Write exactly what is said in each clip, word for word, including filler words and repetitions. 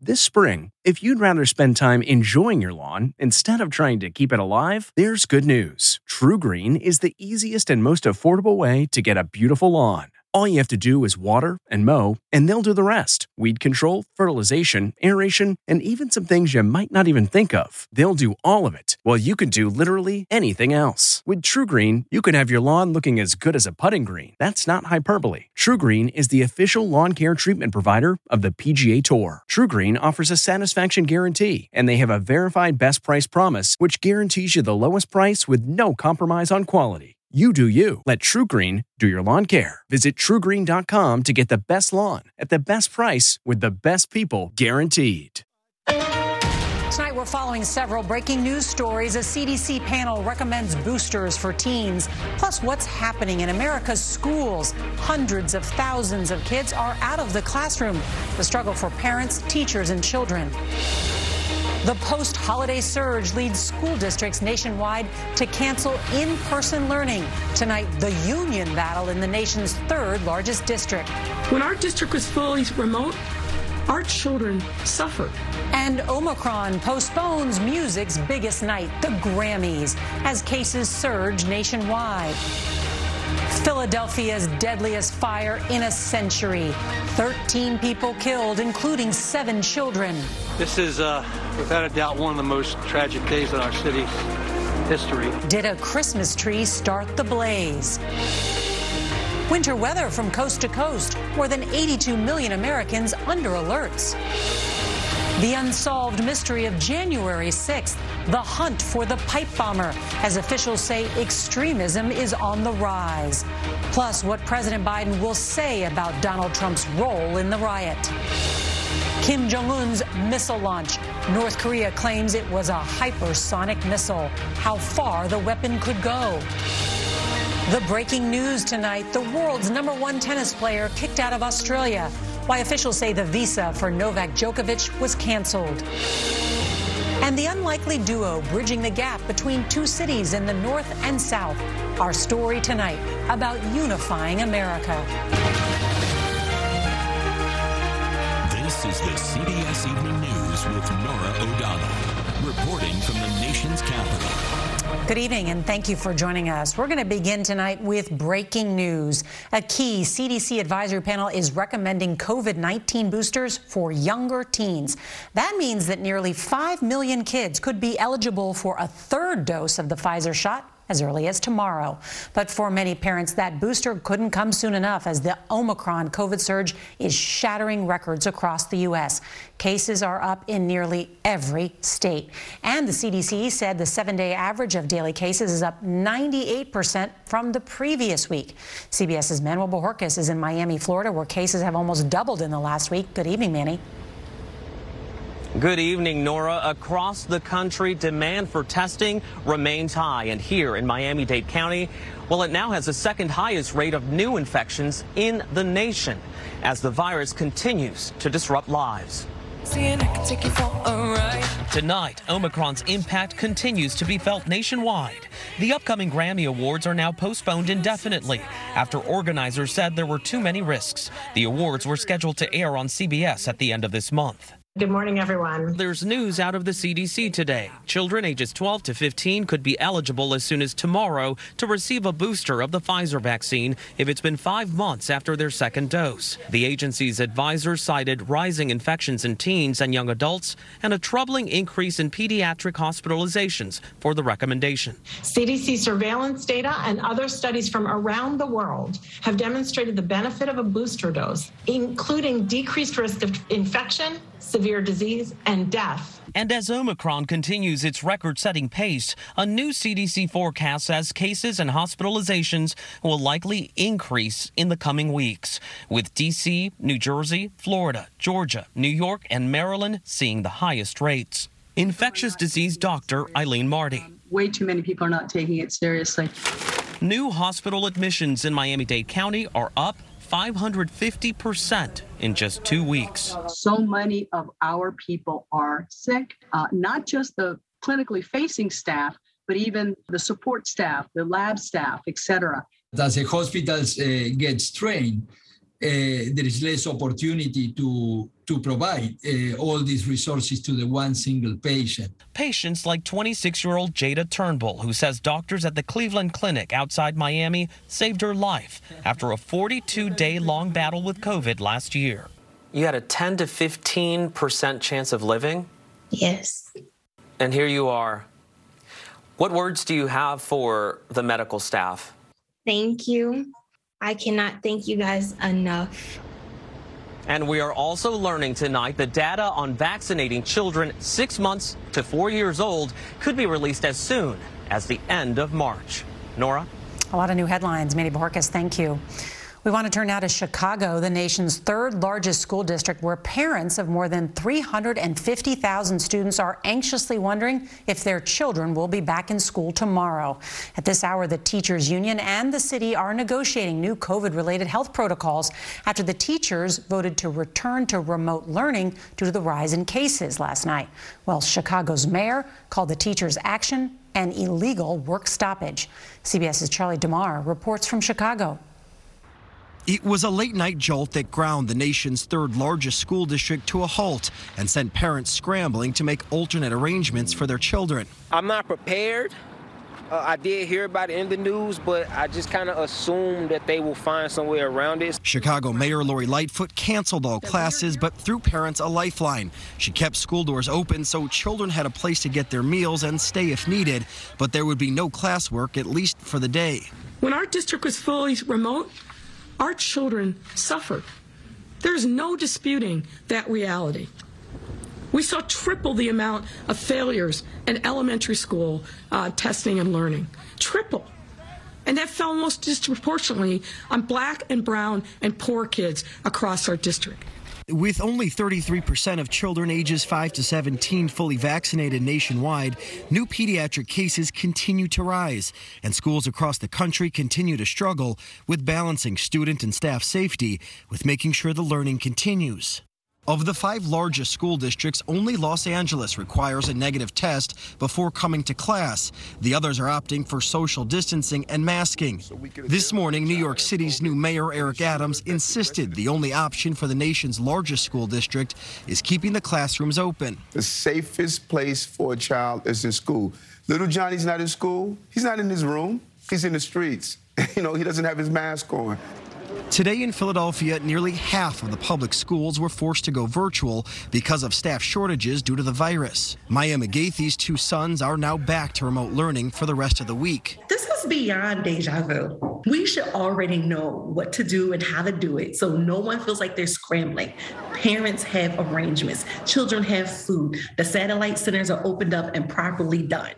This spring, if you'd rather spend time enjoying your lawn instead of trying to keep it alive, there's good news. TruGreen is the easiest and most affordable way to get a beautiful lawn. All you have to do is water and mow, and they'll do the rest. Weed control, fertilization, aeration, and even some things you might not even think of. They'll do all of it, while you can do literally anything else. With TruGreen, you can have your lawn looking as good as a putting green. That's not hyperbole. TruGreen is the official lawn care treatment provider of the P G A Tour. TruGreen offers a satisfaction guarantee, and they have a verified best price promise, which guarantees you the lowest price with no compromise on quality. You do you. Let TruGreen do your lawn care. Visit True Green dot com to get the best lawn at the best price with the best people guaranteed. Tonight, we're following several breaking news stories. A C D C panel recommends boosters for teens. Plus, what's happening in America's schools? Hundreds of thousands of kids are out of the classroom. The struggle for parents, teachers, and children. The post-holiday surge leads school districts nationwide to cancel in-person learning. Tonight, the union battle in the nation's third largest district. When our district was fully remote, our children suffered. And Omicron postpones music's biggest night, the Grammys, as cases surge nationwide. Philadelphia's deadliest fire in a century. thirteen people killed, including seven children. This is, uh, without a doubt, one of the most tragic days in our city's history. Did a Christmas tree start the blaze? Winter weather from coast to coast. More than eighty-two million Americans under alerts. The unsolved mystery of January sixth, the hunt for the pipe bomber, as officials say extremism is on the rise. Plus, what President Biden will say about Donald Trump's role in the riot. Kim Jong-un's missile launch. North Korea claims it was a hypersonic missile. How far the weapon could go. The breaking news tonight, the world's number one tennis player kicked out of Australia. Why officials say the visa for Novak Djokovic was canceled. And the unlikely duo bridging the gap between two cities in the north and south. Our story tonight about unifying America. This is the C B S Evening News with Norah O'Donnell, reporting from the nation's capital. Good evening, and thank you for joining us. We're going to begin tonight with breaking news. A key C D C advisory panel is recommending COVID nineteen boosters for younger teens. That means that nearly five million kids could be eligible for a third dose of the Pfizer shot as early as tomorrow. But for many parents, that booster couldn't come soon enough as the Omicron COVID surge is shattering records across the U S. Cases are up in nearly every state. And the C D C said the seven-day average of daily cases is up ninety-eight percent from the previous week. CBS's Manuel Bojorquez is in Miami, Florida, where cases have almost doubled in the last week. Good evening, Manny. Good evening, Nora. Across the country, demand for testing remains high. And here in Miami-Dade County, well, it now has the second highest rate of new infections in the nation as the virus continues to disrupt lives. Tonight, Omicron's impact continues to be felt nationwide. The upcoming Grammy Awards are now postponed indefinitely after organizers said there were too many risks. The awards were scheduled to air on C B S at the end of this month. Good morning, everyone. There's news out of the C D C today. Children ages twelve to fifteen could be eligible as soon as tomorrow to receive a booster of the Pfizer vaccine if it's been five months after their second dose. The agency's advisors cited rising infections in teens and young adults and a troubling increase in pediatric hospitalizations for the recommendation. C D C surveillance data and other studies from around the world have demonstrated the benefit of a booster dose, including decreased risk of infection, severe disease, and death. And as Omicron continues its record-setting pace, a new C D C forecast says cases and hospitalizations will likely increase in the coming weeks, with D C, New Jersey, Florida, Georgia, New York, and Maryland seeing the highest rates. Infectious disease doctor Eileen Marty. Way too many people are not taking it seriously. New hospital admissions in Miami-Dade County are up five hundred fifty percent in just two weeks. So many of our people are sick, uh, not just the clinically facing staff, but even the support staff, the lab staff, et cetera. As the hospitals uh, get strained, uh, there is less opportunity to, to provide uh, all these resources to the one single patient. Patients like twenty-six-year-old Jada Turnbull, who says doctors at the Cleveland Clinic outside Miami saved her life after a forty-two day long battle with COVID last year. You had a ten to fifteen percent chance of living? Yes. And here you are. What words do you have for the medical staff? Thank you. I cannot thank you guys enough. And we are also learning tonight the data on vaccinating children six months to four years old could be released as soon as the end of March. Nora? A lot of new headlines. Manny Bojorquez, thank you. We want to turn now to Chicago, the nation's third largest school district, where parents of more than three hundred fifty thousand students are anxiously wondering if their children will be back in school tomorrow. At this hour, the teachers union and the city are negotiating new COVID-related health protocols after the teachers voted to return to remote learning due to the rise in cases last night. Well, Chicago's mayor called the teachers' action an illegal work stoppage. CBS's Charlie DeMar reports from Chicago. It was a late-night jolt that ground the nation's third-largest school district to a halt and sent parents scrambling to make alternate arrangements for their children. I'm not prepared. Uh, I did hear about it in the news, but I just kind of assumed that they will find some way around it. Chicago Mayor Lori Lightfoot canceled all classes, but threw parents a lifeline. She kept school doors open so children had a place to get their meals and stay if needed, but there would be no classwork, at least for the day. When our district was fully remote, our children suffered. There's no disputing that reality. We saw triple the amount of failures in elementary school uh, testing and learning. Triple. And that fell most disproportionately on black and brown and poor kids across our district. With only thirty-three percent of children ages five to seventeen fully vaccinated nationwide, new pediatric cases continue to rise, and schools across the country continue to struggle with balancing student and staff safety with making sure the learning continues. Of the five largest school districts, only Los Angeles requires a negative test before coming to class. The others are opting for social distancing and masking. This morning, New York City's new mayor, Eric Adams, insisted the only option for the nation's largest school district is keeping the classrooms open. The safest place for a child is in school. Little Johnny's not in school. He's not in his room. He's in the streets. You know, he doesn't have his mask on. Today in Philadelphia, nearly half of the public schools were forced to go virtual because of staff shortages due to the virus. Maya McGathy's two sons are now back to remote learning for the rest of the week. This is beyond deja vu. We should already know what to do and how to do it so no one feels like they're scrambling. Parents have arrangements. Children have food. The satellite centers are opened up and properly done.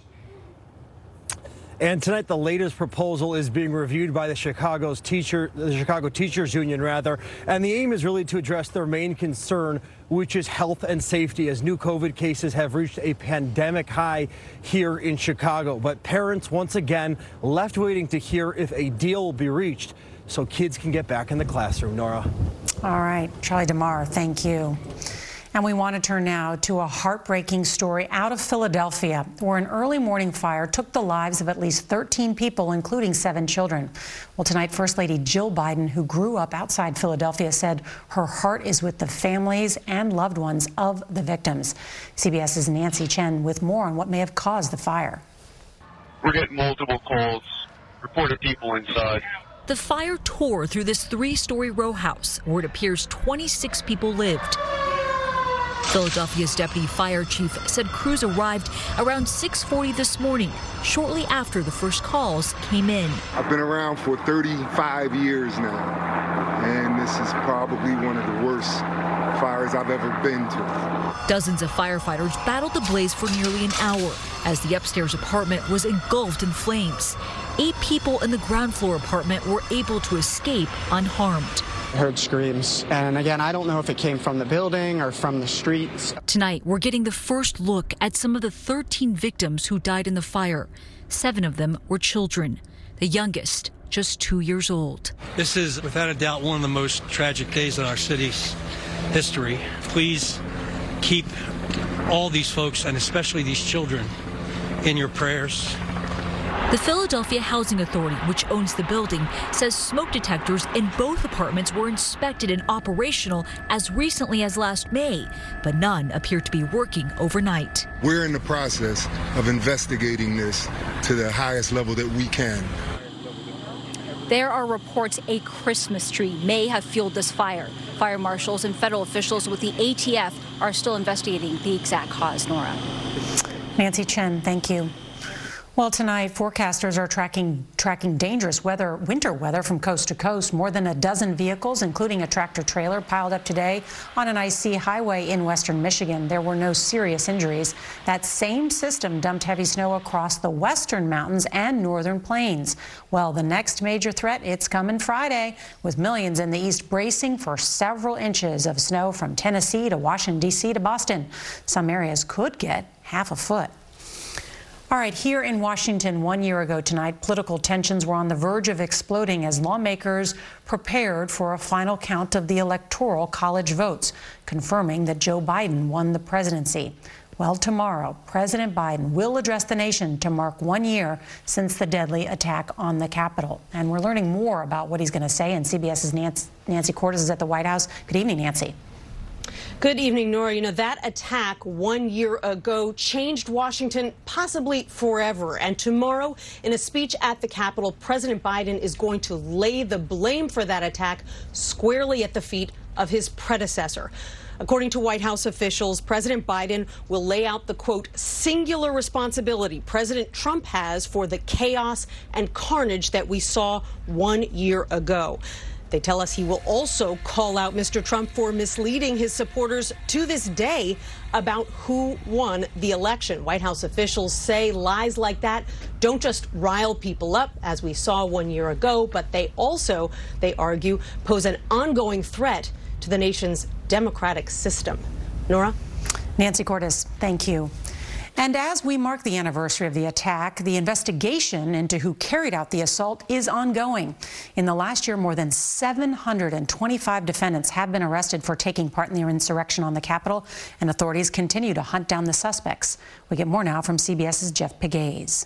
And tonight, the latest proposal is being reviewed by the Chicago's teacher, the Chicago Teachers Union, rather. And the aim is really to address their main concern, which is health and safety, as new COVID cases have reached a pandemic high here in Chicago. But parents, once again, left waiting to hear if a deal will be reached so kids can get back in the classroom. Nora. All right, Charlie DeMar, thank you. And we want to turn now to a heartbreaking story out of Philadelphia, where an early morning fire took the lives of at least thirteen people, including seven children. Well, tonight, First Lady Jill Biden, who grew up outside Philadelphia, said her heart is with the families and loved ones of the victims. CBS's Nancy Chen with more on what may have caused the fire. We're getting multiple calls, reported people inside. The fire tore through this three-story row house, where it appears twenty-six people lived. Philadelphia's deputy fire chief said crews arrived around six forty this morning, shortly after the first calls came in. I've been around for thirty-five years now, and this is probably one of the worst fires I've ever been to. Dozens of firefighters battled the blaze for nearly an hour as the upstairs apartment was engulfed in flames. Eight people in the ground floor apartment were able to escape unharmed. I heard screams, and again, I don't know if it came from the building or from the streets. Tonight, we're getting the first look at some of the thirteen victims who died in the fire. Seven of them were children, the youngest just two years old. This is, without a doubt, one of the most tragic days in our city's history. Please keep all these folks, and especially these children, in your prayers. The Philadelphia Housing Authority, which owns the building, says smoke detectors in both apartments were inspected and operational as recently as last May, but none appear to be working overnight. We're in the process of investigating this to the highest level that we can. There are reports a Christmas tree may have fueled this fire. Fire marshals and federal officials with the A T F are still investigating the exact cause. Nora. Nancy Chen, thank you. Well, tonight, forecasters are tracking tracking dangerous weather, winter weather from coast to coast. More than a dozen vehicles, including a tractor trailer, piled up today on an icy highway in western Michigan. There were no serious injuries. That same system dumped heavy snow across the western mountains and northern plains. Well, the next major threat, it's coming Friday, with millions in the east bracing for several inches of snow from Tennessee to Washington, D C to Boston. Some areas could get half a foot. All right, here in Washington one year ago tonight, political tensions were on the verge of exploding as lawmakers prepared for a final count of the Electoral College votes, confirming that Joe Biden won the presidency. Well, tomorrow, President Biden will address the nation to mark one year since the deadly attack on the Capitol. And we're learning more about what he's going to say, and CBS's Nancy Cordes is at the White House. Good evening, Nancy. Good evening, Nora. You know, that attack one year ago changed Washington possibly forever. And tomorrow, in a speech at the Capitol, President Biden is going to lay the blame for that attack squarely at the feet of his predecessor. According to White House officials, President Biden will lay out the, quote, singular responsibility President Trump has for the chaos and carnage that we saw one year ago. They tell us he will also call out Mister Trump for misleading his supporters to this day about who won the election. White House officials say lies like that don't just rile people up, as we saw one year ago, but they also, they argue, pose an ongoing threat to the nation's democratic system. Nora? Nancy Cordes, thank you. And as we mark the anniversary of the attack, the investigation into who carried out the assault is ongoing. In the last year, more than seven hundred twenty-five defendants have been arrested for taking part in the insurrection on the Capitol, and authorities continue to hunt down the suspects. We get more now from CBS's Jeff Pegues.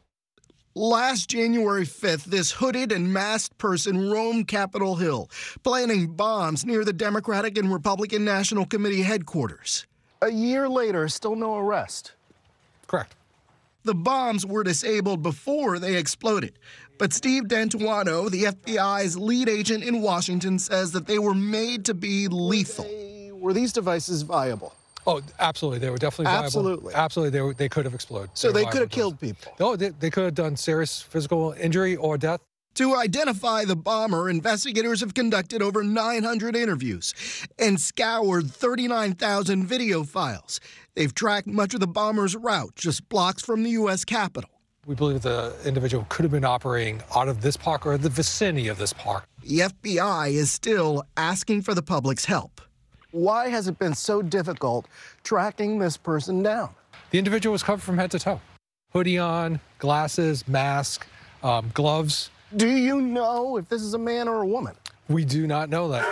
Last January fifth, this hooded and masked person roamed Capitol Hill, planting bombs near the Democratic and Republican National Committee headquarters. A year later, still no arrest. Correct. The bombs were disabled before they exploded. But Steve D'Antuono, the F B I's lead agent in Washington, says that they were made to be lethal. Were these devices viable? Oh, absolutely. They were definitely viable. Absolutely. Absolutely. They, were, they could have exploded. So they, they could have killed people? No, they, they could have done serious physical injury or death. To identify the bomber, investigators have conducted over nine hundred interviews and scoured thirty-nine thousand video files. They've tracked much of the bomber's route, just blocks from the U S Capitol. We believe the individual could have been operating out of this park or the vicinity of this park. The F B I is still asking for the public's help. Why has it been so difficult tracking this person down? The individual was covered from head to toe. Hoodie on, glasses, mask, um, gloves. Do you know if this is a man or a woman? We do not know that.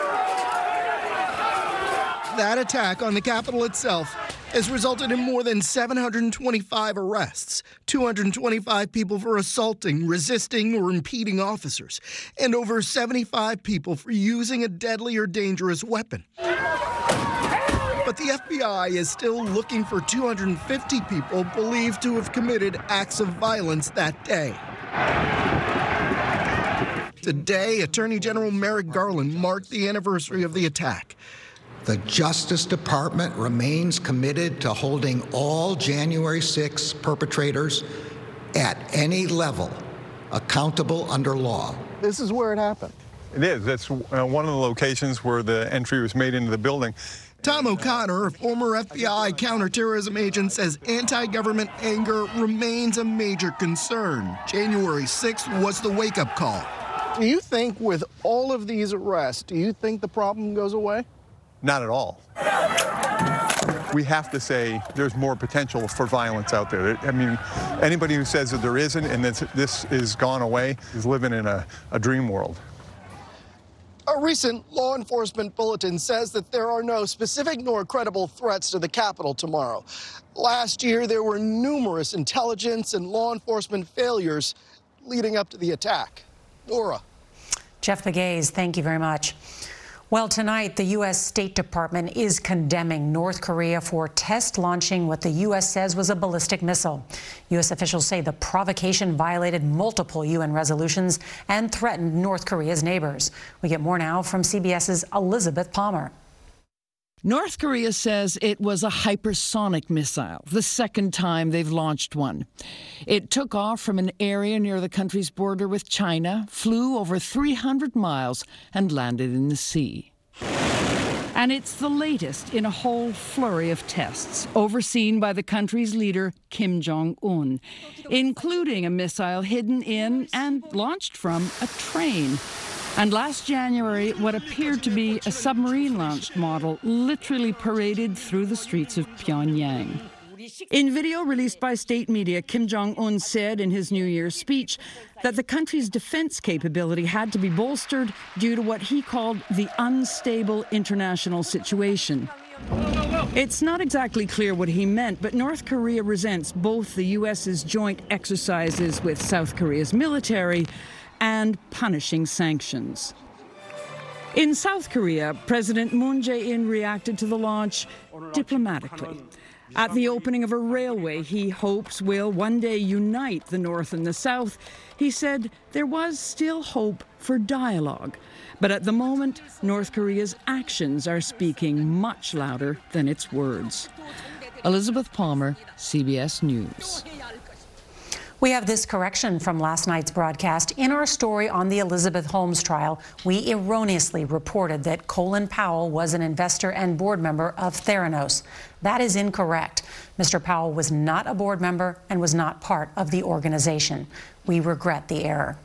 That attack on the Capitol itself has resulted in more than seven hundred twenty-five arrests, two hundred twenty-five people for assaulting, resisting, or impeding officers, and over seventy-five people for using a deadly or dangerous weapon. But the F B I is still looking for two hundred fifty people believed to have committed acts of violence that day. Today, Attorney General Merrick Garland marked the anniversary of the attack. The Justice Department remains committed to holding all January sixth perpetrators at any level accountable under law. This is where it happened. It is. That's uh, one of the locations where the entry was made into the building. Tom O'Connor, a former F B I counterterrorism agent, says anti-government anger remains a major concern. January sixth was the wake-up call. Do you think with all of these arrests, do you think the problem goes away? Not at all. We have to say there's more potential for violence out there. I mean, anybody who says that there isn't and that this is gone away is living in a, a dream world. A recent law enforcement bulletin says that there are no specific nor credible threats to the Capitol tomorrow. Last year, there were numerous intelligence and law enforcement failures leading up to the attack. Nora. Jeff Pegues, thank you very much. Well, tonight, the U S State Department is condemning North Korea for test launching what the U S says was a ballistic missile. U S officials say the provocation violated multiple U N resolutions and threatened North Korea's neighbors. We get more now from CBS's Elizabeth Palmer. North Korea says it was a hypersonic missile, the second time they've launched one. It took off from an area near the country's border with China, flew over three hundred miles, and landed in the sea. And it's the latest in a whole flurry of tests, overseen by the country's leader, Kim Jong-un, including a missile hidden in and launched from a train. And last January, what appeared to be a submarine-launched model literally paraded through the streets of Pyongyang. In video released by state media, Kim Jong-un said in his New Year's speech that the country's defense capability had to be bolstered due to what he called the unstable international situation. It's not exactly clear what he meant, but North Korea resents both the U S's joint exercises with South Korea's military and punishing sanctions. In South Korea, President Moon Jae-in reacted to the launch diplomatically. At the opening of a railway he hopes will one day unite the North and the South, he said there was still hope for dialogue. But at the moment, North Korea's actions are speaking much louder than its words. Elizabeth Palmer, C B S News. We have this correction from last night's broadcast. In our story on the Elizabeth Holmes trial, we erroneously reported that Colin Powell was an investor and board member of Theranos. That is incorrect. Mister Powell was not a board member and was not part of the organization. We regret the error.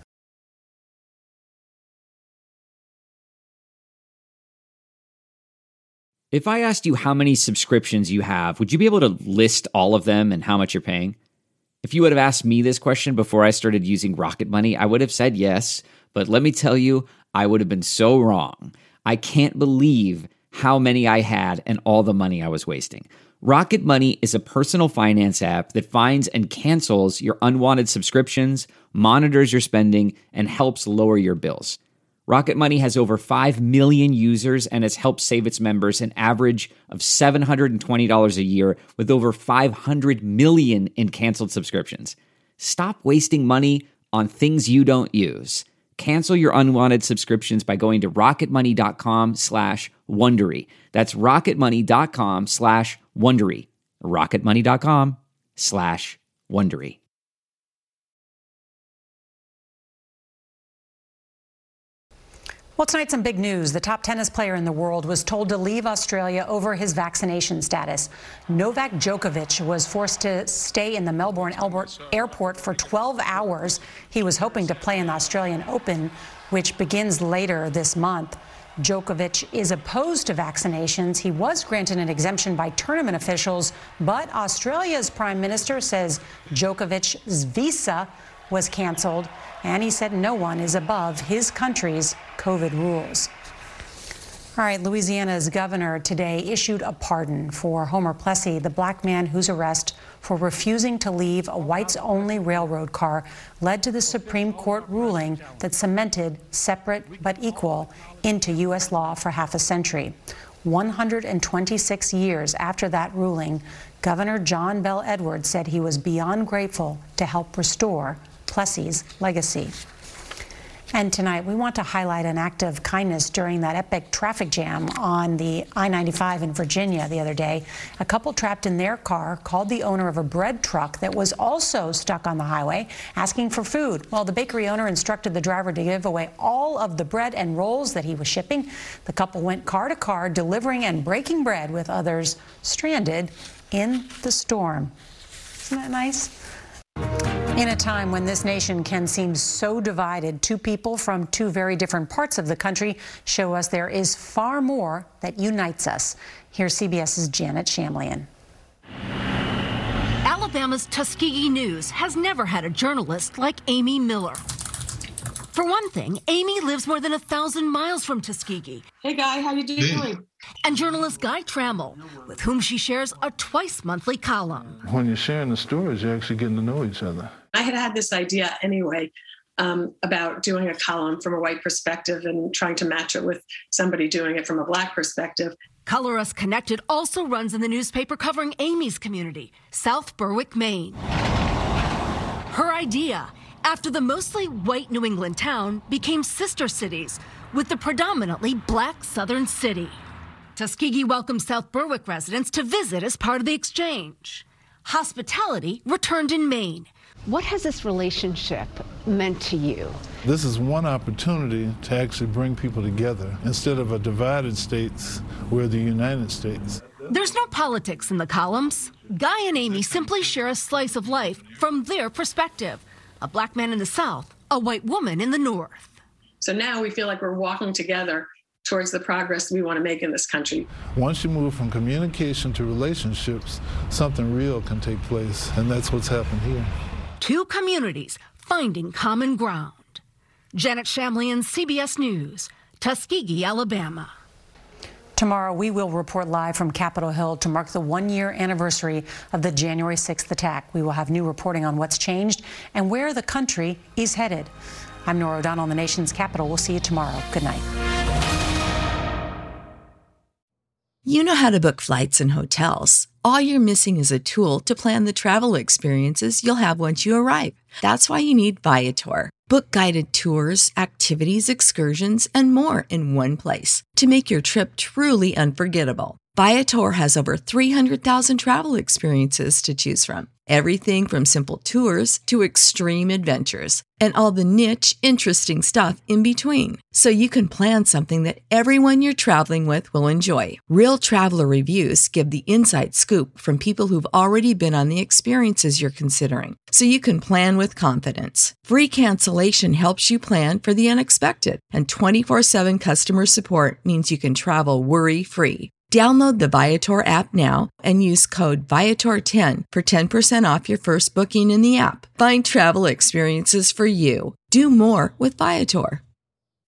If I asked you how many subscriptions you have, would you be able to list all of them and how much you're paying? If you would have asked me this question before I started using Rocket Money, I would have said yes, but let me tell you, I would have been so wrong. I can't believe how many I had and all the money I was wasting. Rocket Money is a personal finance app that finds and cancels your unwanted subscriptions, monitors your spending, and helps lower your bills. Rocket Money has over five million users and has helped save its members an average of seven hundred twenty dollars a year with over five hundred million in canceled subscriptions. Stop wasting money on things you don't use. Cancel your unwanted subscriptions by going to rocketmoney.com slash Wondery. That's rocketmoney.com slash Wondery. rocketmoney.com slash Wondery. Well, tonight, some big news. The top tennis player in the world was told to leave Australia over his vaccination status. Novak Djokovic was forced to stay in the Melbourne airport for twelve hours. He was hoping to play in the Australian Open, which begins later this month. Djokovic is opposed to vaccinations. He was granted an exemption by tournament officials, but Australia's prime minister says Djokovic's visa was canceled, and he said no one is above his country's COVID rules. All right, Louisiana's governor today issued a pardon for Homer Plessy, the black man whose arrest for refusing to leave a whites-only railroad car led to the Supreme Court ruling that cemented separate but equal into U S law for half a century. one hundred twenty-six years after that ruling, Governor John Bel Edwards said he was beyond grateful to help restore Plessy's legacy. And tonight, we want to highlight an act of kindness during that epic traffic jam on the I ninety-five in Virginia the other day. A couple trapped in their car called the owner of a bread truck that was also stuck on the highway, asking for food. Well, the bakery owner instructed the driver to give away all of the bread and rolls that he was shipping. The couple went car to car, delivering and breaking bread with others stranded in the storm. Isn't that nice? In a time when this nation can seem so divided, two people from two very different parts of the country show us there is far more that unites us. Here's CBS's Janet Shamlian. Alabama's Tuskegee News has never had a journalist like Amy Miller. For one thing, Amy lives more than a thousand miles from Tuskegee. Hey, Guy, how you doing? And journalist Guy Trammell, with whom she shares a twice-monthly column. When you're sharing the stories, you're actually getting to know each other. I had had this idea anyway um, about doing a column from a white perspective and trying to match it with somebody doing it from a black perspective. Color Us Connected also runs in the newspaper covering Amy's community, South Berwick, Maine. Her idea, after the mostly white New England town became sister cities with the predominantly black southern city. Tuskegee welcomed South Berwick residents to visit as part of the exchange. Hospitality returned in Maine. What has this relationship meant to you? This is one opportunity to actually bring people together. Instead of a divided states, we're the United States. There's no politics in the columns. Guy and Amy simply share a slice of life from their perspective. A black man in the South, a white woman in the North. So now we feel like we're walking together towards the progress we want to make in this country. Once you move from communication to relationships, something real can take place, and that's what's happened here. Two communities finding common ground. Janet Shamlian, C B S News, Tuskegee, Alabama. Tomorrow, we will report live from Capitol Hill to mark the one-year anniversary of the January sixth attack. We will have new reporting on what's changed and where the country is headed. I'm Norah O'Donnell in the nation's capital. We'll see you tomorrow. Good night. You know how to book flights and hotels. All you're missing is a tool to plan the travel experiences you'll have once you arrive. That's why you need Viator. Book guided tours, activities, excursions, and more in one place to make your trip truly unforgettable. Viator has over three hundred thousand travel experiences to choose from. Everything from simple tours to extreme adventures and all the niche, interesting stuff in between. So you can plan something that everyone you're traveling with will enjoy. Real traveler reviews give the inside scoop from people who've already been on the experiences you're considering. So you can plan with confidence. Free cancellation helps you plan for the unexpected. And twenty-four seven customer support means you can travel worry-free. Download the Viator app now and use code Viator ten for ten percent off your first booking in the app. Find travel experiences for you. Do more with Viator.